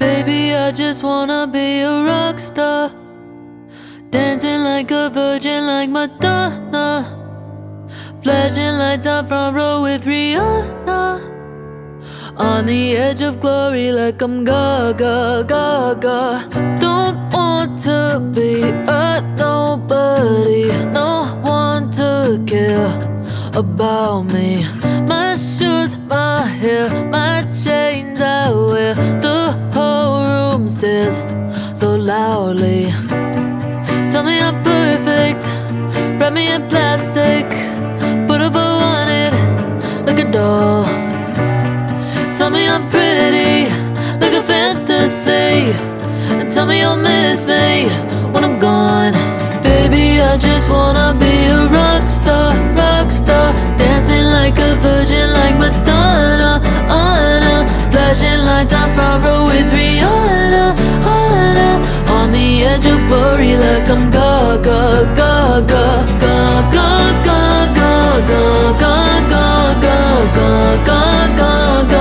Baby, I just wanna be a rock star, dancing like a virgin like Madonna, flashing lights out front row with Rihanna, on the edge of glory like I'm Gaga, Gaga. Don't want to be a nobody, no one to care about me. My shoes, my hair, my chains I wear, the whole room stares so loudly. Tell me I'm perfect, wrap me in plastic, put a bow on it like a doll. Tell me I'm pretty, like a fantasy, and tell me you'll miss me when I'm gone. Baby, I just wanna be a rock star, dancing like a virgin like Madonna, Anna, flashing lights on front row with Rihanna, Anna, on the edge of glory like I'm Gaga, Gaga, Gaga, Gaga, Gaga, Gaga, Gaga,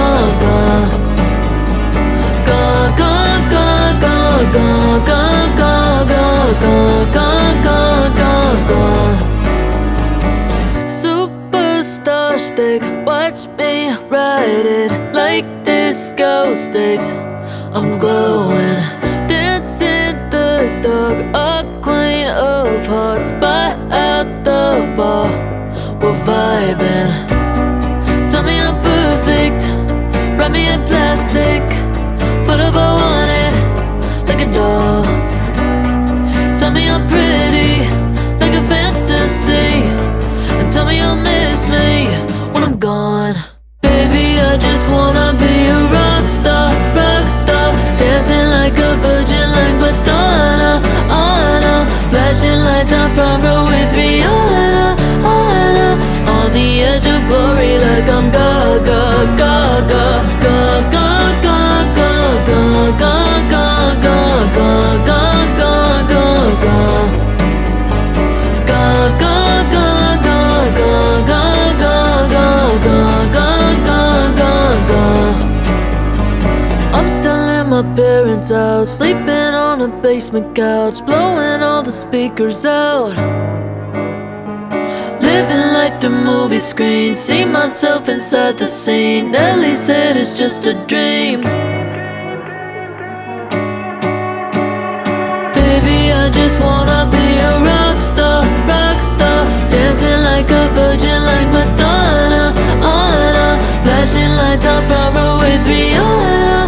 superstar stick, watch me ride it like disco sticks. I'm glowing, dance in the dark, a queen of hearts, by out the bar, we're vibing. Tell me I'm perfect, wrap me in plastic, put a bow on it like a doll. Tell me I'm pretty, like a fantasy, and tell me you'll miss me when I'm gone. Baby, I just wanna be a rock star, dancing like a virgin like Madonna, Anna, flashing lights on front row with Rihanna, Anna, on the edge of glory like I'm Gaga, Gaga, Gaga, Gaga, Gaga, Gaga, Gaga, I'm still in my parents' house, sleeping on a basement couch, blowing all the speakers out, living life through movie screens, see myself inside the scene. Nelly said it's just a dream. Baby, I just wanna be a rock star, dancing like a virgin like Madonna, Anna, flashing lights on front row with Rihanna,